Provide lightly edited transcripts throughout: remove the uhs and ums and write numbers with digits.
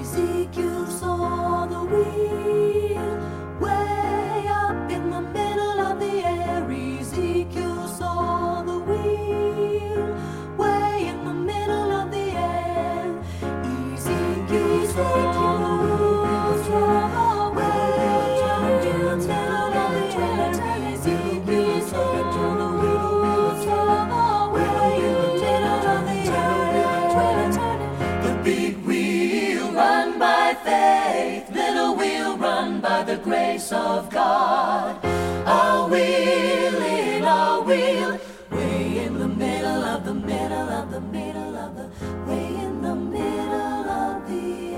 Ezekiel saw the wheel way up in the middle of the air. Ezekiel saw the wheel way in the middle of the air. Ezekiel saw the wheel way up in the middle of the air. Ezekiel saw the wheel way in the middle of the air. The big wheel run by faith, little wheel run by the grace of God. A wheel in a wheel, way in the middle of the middle of the middle of the, way in the middle of the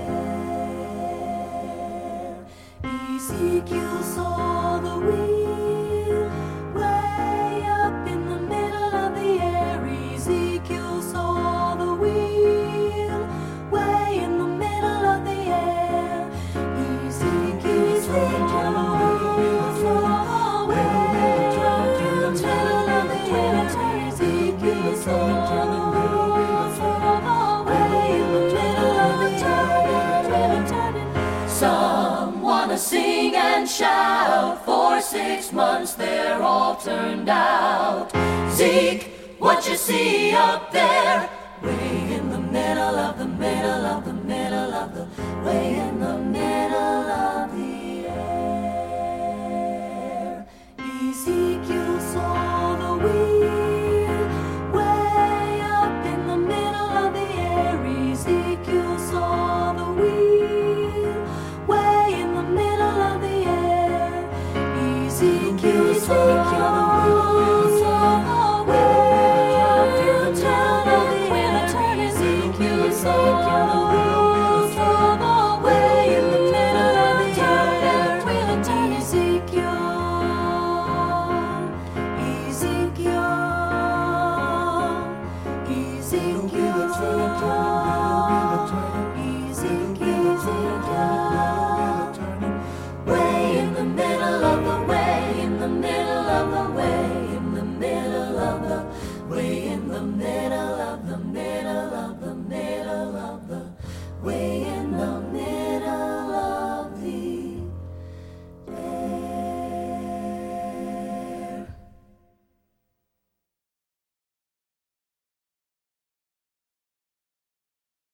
air. Ezekiel saw the wheel way up in the middle of the air. Ezekiel saw the wheel way in the middle of the air. Ezekiel saw the wheel way in the middle of the air. Ezekiel saw the wheel way in the middle of the air. Some wanna sing and shout. For 6 months they're all turned out. Zeke, what you see up there? Way in the middle of the middle of the middle of the, way in the middle of the air. Ezekiel saw the wheel